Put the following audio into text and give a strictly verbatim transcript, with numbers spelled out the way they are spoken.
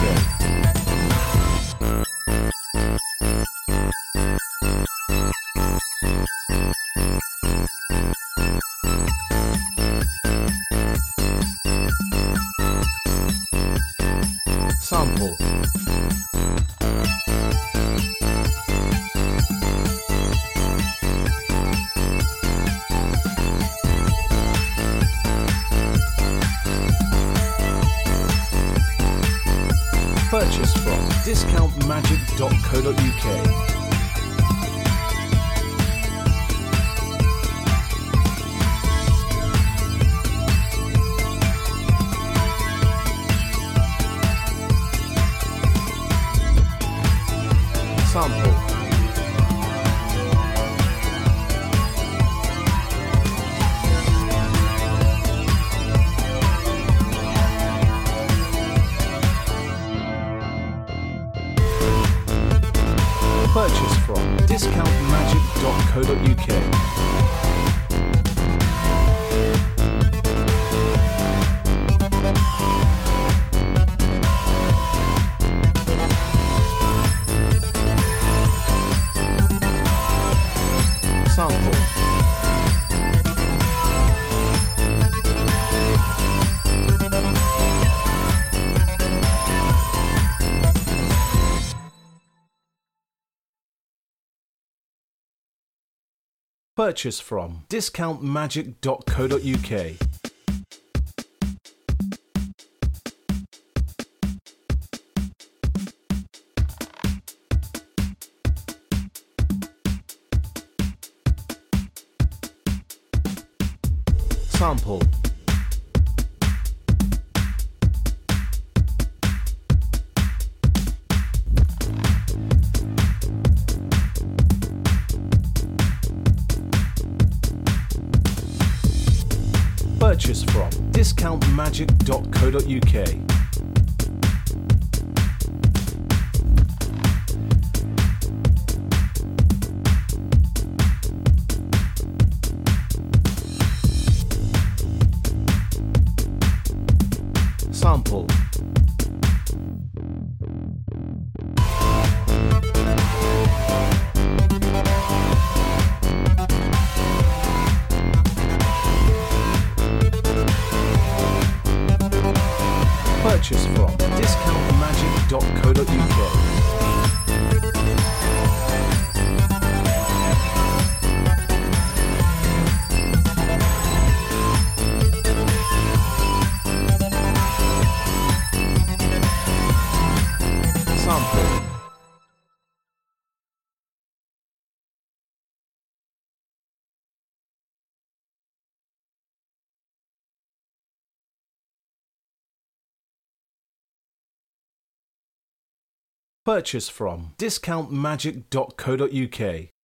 Sample. Purchase from discount magic dot co dot U K. Sample. Purchase from discount magic dot co dot U K. Sample. Purchase from discount magic dot co dot U K. Sample. Purchase from discount magic dot co dot U K. Sample. Purchase from discount magic dot co dot U K. Sample. Purchase from discount magic dot co dot U K.